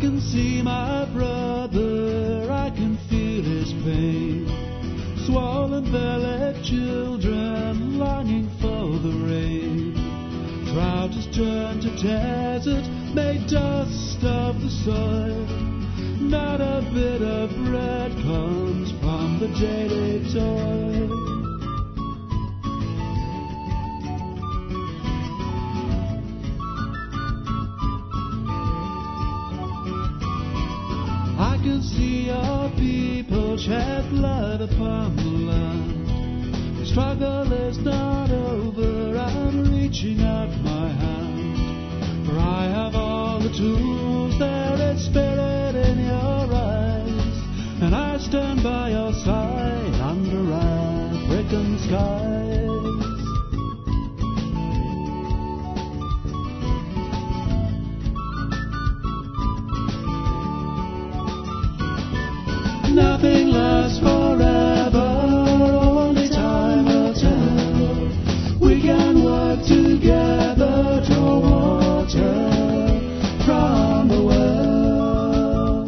can see my brother, I can feel his pain. Swollen bellied children longing for the rain. Drought has turned to desert, made dust of the soil. Not a bit of bread comes from the daily toil. I can see your people shed blood upon the land. The struggle is not over, I'm reaching out my hand. For I have all the tools, there is spirit in your eyes. And I stand by your side under African skies. Nothing lasts forever, only time will tell. We can work together, draw water from the well.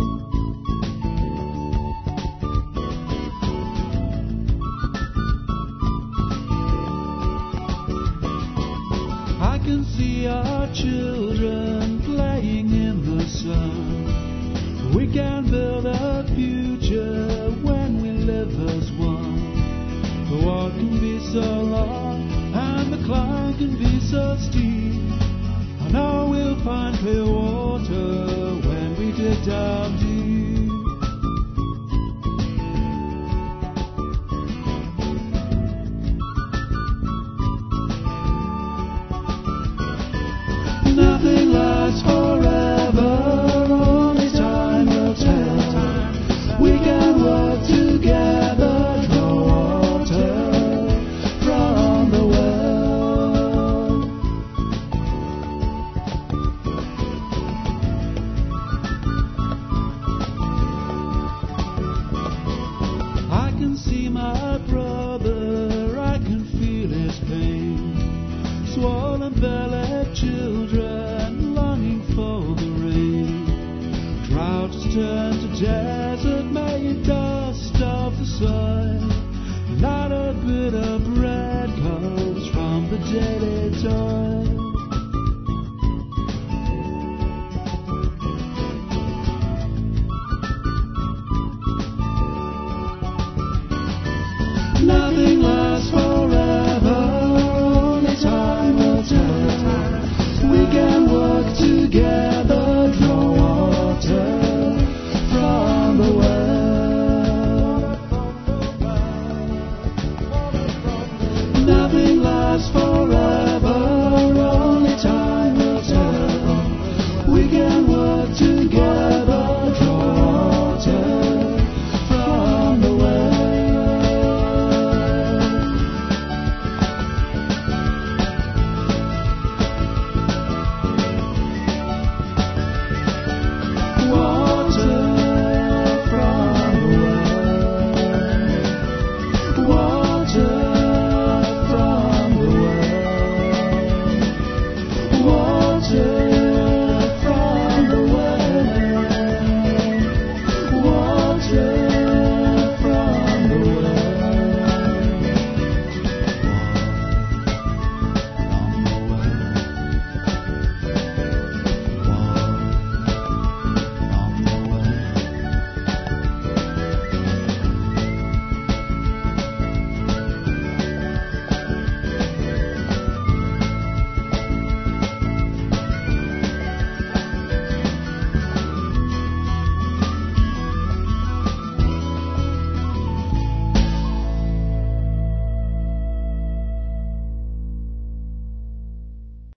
I can see our children playing in the sun. We can build a future when we live as one. The walk can be so long and the climb can be so steep. I know we'll find clear water when we dig down deep. Nothing lasts forever, only time will tell. We can work together, draw water from the well. I can see my brother, I can feel his pain. Swollen bellied children longing for the rain. Drought has turned to desert, made dust of the soil. Not a bit of bread comes from the daily toil. Nothing lasts forever, only time will tell. We can work together, draw water from the well. Nothing lasts forever.